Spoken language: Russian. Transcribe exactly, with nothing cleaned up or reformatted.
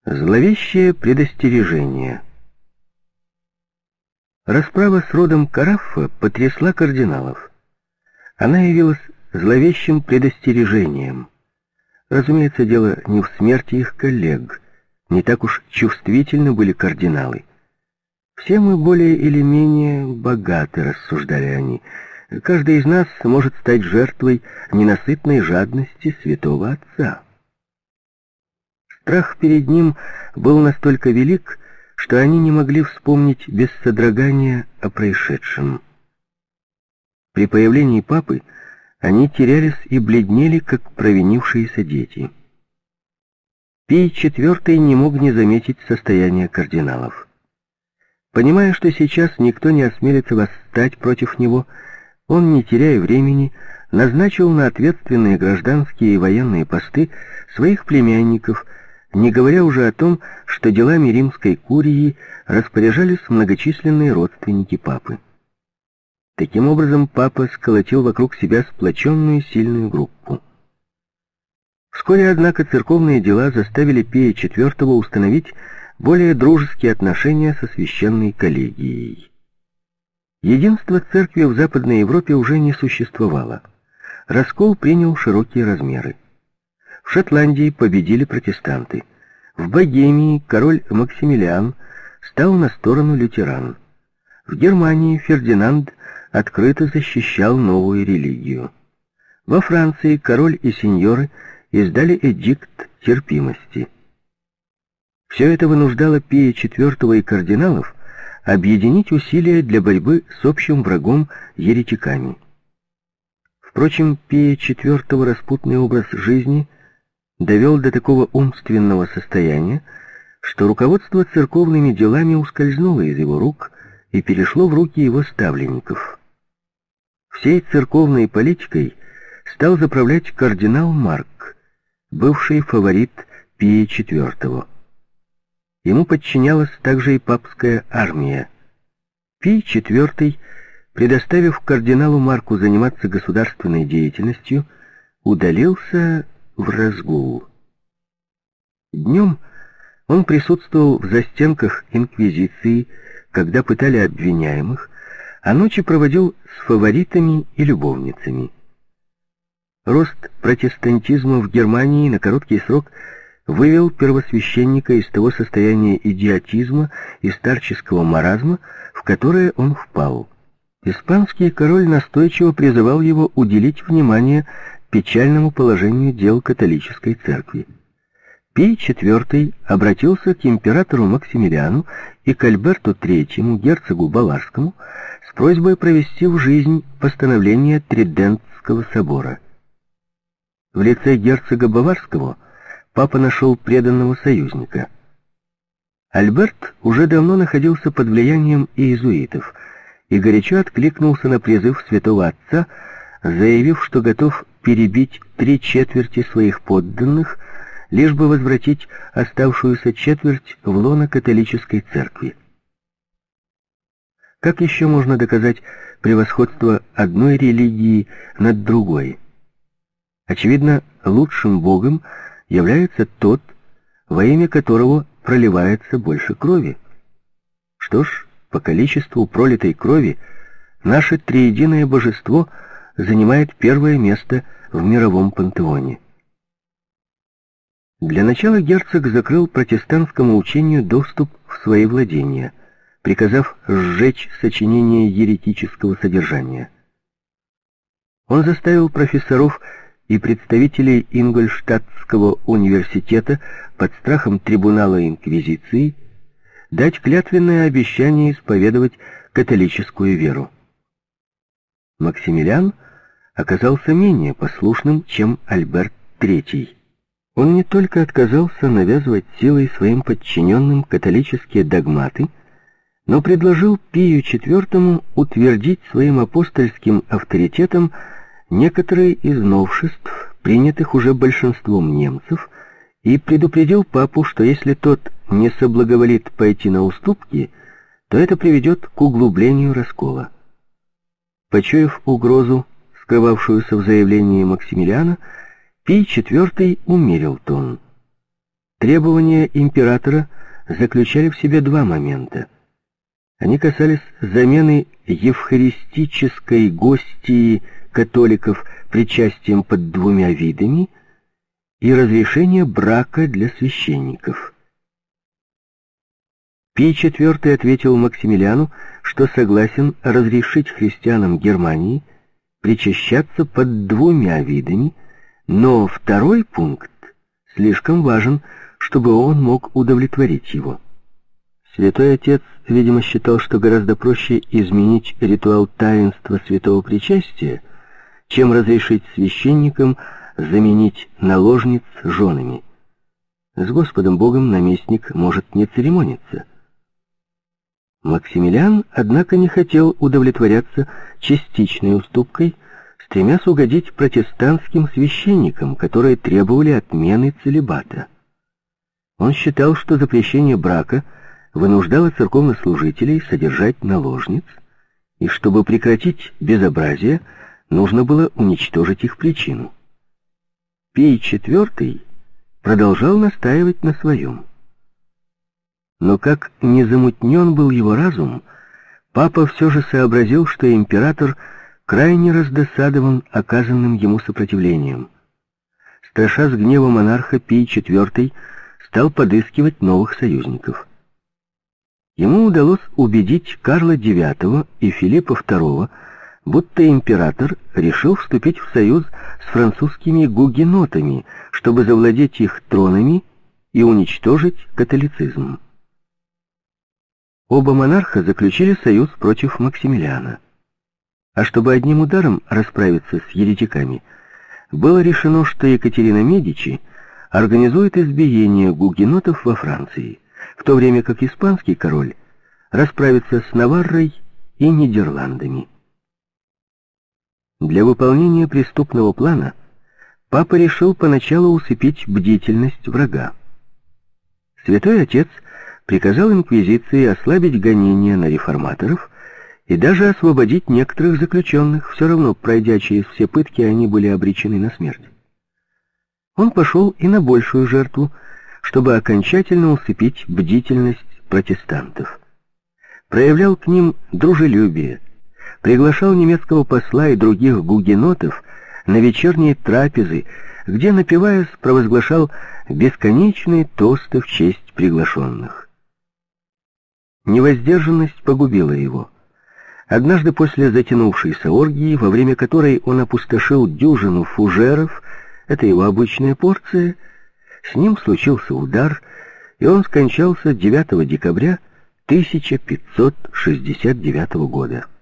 Зловещее предостережение. Расправа с родом Караффа потрясла кардиналов. Она явилась зловещим предостережением. Разумеется, дело не в смерти их коллег. Не так уж чувствительны были кардиналы. «Все мы более или менее богаты», — рассуждали они. «Каждый из нас может стать жертвой ненасытной жадности святого отца». Страх перед ним был настолько велик, что они не могли вспомнить без содрогания о происшедшем. При появлении папы они терялись и бледнели, как провинившиеся дети. Пий четвёртый не мог не заметить состояние кардиналов. Понимая, что сейчас никто не осмелится восстать против него, он, не теряя времени, назначил на ответственные гражданские и военные посты своих племянников, не говоря уже о том, что делами римской курии распоряжались многочисленные родственники папы. Таким образом, папа сколотил вокруг себя сплоченную сильную группу. Вскоре, однако, церковные дела заставили Пия четвёртого установить более дружеские отношения со священной коллегией. Единство церкви в Западной Европе уже не существовало. Раскол принял широкие размеры. В Шотландии победили протестанты. В Богемии король Максимилиан стал на сторону лютеран. В Германии Фердинанд открыто защищал новую религию. Во Франции король и сеньоры издали эдикт терпимости. Все это вынуждало Пия четвёртого и кардиналов объединить усилия для борьбы с общим врагом еретиками. Впрочем, Пия четвёртого распутный образ жизни довел до такого умственного состояния, что руководство церковными делами ускользнуло из его рук и перешло в руки его ставленников. Всей церковной политикой стал заправлять кардинал Марк, бывший фаворит Пия четвёртого. Ему подчинялась также и папская армия. Пий четвёртый, предоставив кардиналу Марку заниматься государственной деятельностью, удалился в разгул. Днем он присутствовал в застенках инквизиции, когда пытали обвиняемых, а ночи проводил с фаворитами и любовницами. Рост протестантизма в Германии на короткий срок вывел первосвященника из того состояния идиотизма и старческого маразма, в которое он впал. Испанский король настойчиво призывал его уделить внимание печальному положению дел католической церкви. Пий четвёртый обратился к императору Максимилиану и к Альберту третьему, герцогу Баварскому, с просьбой провести в жизнь постановление Тридентского собора. В лице герцога Баварского папа нашел преданного союзника. Альберт уже давно находился под влиянием иезуитов и горячо откликнулся на призыв святого отца, заявив, что готов перебить три четверти своих подданных, лишь бы возвратить оставшуюся четверть в лоно католической церкви. Как еще можно доказать превосходство одной религии над другой? Очевидно, лучшим богом является тот, во имя которого проливается больше крови. Что ж, по количеству пролитой крови наше триединое божество занимает первое место в мировом пантеоне. Для начала герцог закрыл протестантскому учению доступ в свои владения, приказав сжечь сочинения еретического содержания. Он заставил профессоров и представителей Ингольштадтского университета под страхом трибунала инквизиции дать клятвенное обещание исповедовать католическую веру. Максимилиан оказался менее послушным, чем Альберт третий. Он не только отказался навязывать силой своим подчиненным католические догматы, но предложил Пию четвёртому утвердить своим апостольским авторитетом некоторые из новшеств, принятых уже большинством немцев, и предупредил папу, что если тот не соблаговолит пойти на уступки, то это приведет к углублению раскола. Почуяв угрозу, скрывавшуюся в заявлении Максимилиана, Пий четвёртый умерил тон. Требования императора заключали в себе два момента. Они касались замены евхаристической гостии католиков причастием под двумя видами и разрешения брака для священников. Пий четвёртый ответил Максимилиану, что согласен разрешить христианам Германии причащаться под двумя видами, но второй пункт слишком важен, чтобы он мог удовлетворить его. Святой Отец, видимо, считал, что гораздо проще изменить ритуал таинства святого причастия, чем разрешить священникам заменить наложниц женами. С Господом Богом наместник может не церемониться. Максимилиан, однако, не хотел удовлетворяться частичной уступкой, стремясь угодить протестантским священникам, которые требовали отмены целибата. Он считал, что запрещение брака вынуждало церковнослужителей содержать наложниц, и чтобы прекратить безобразие, нужно было уничтожить их причину. Пий четвёртый продолжал настаивать на своем. Но как не замутнен был его разум, папа все же сообразил, что император крайне раздосадован оказанным ему сопротивлением. Страшась гнева монарха, Пий четвёртый стал подыскивать новых союзников. Ему удалось убедить Карла девятого и Филиппа второго, будто император решил вступить в союз с французскими гугенотами, чтобы завладеть их тронами и уничтожить католицизм. Оба монарха заключили союз против Максимилиана. А чтобы одним ударом расправиться с еретиками, было решено, что Екатерина Медичи организует избиение гугенотов во Франции, в то время как испанский король расправится с Наваррой и Нидерландами. Для выполнения преступного плана папа решил поначалу усыпить бдительность врага. Святой Отец приказал инквизиции ослабить гонения на реформаторов и даже освободить некоторых заключенных, все равно, пройдя через все пытки, они были обречены на смерть. Он пошел и на большую жертву, чтобы окончательно усыпить бдительность протестантов. Проявлял к ним дружелюбие, приглашал немецкого посла и других гугенотов на вечерние трапезы, где, напиваясь, провозглашал бесконечные тосты в честь приглашенных. Невоздержанность погубила его. Однажды после затянувшейся оргии, во время которой он опустошил дюжину фужеров, это его обычная порция, с ним случился удар, и он скончался девятого декабря тысяча пятьсот шестьдесят девятого года.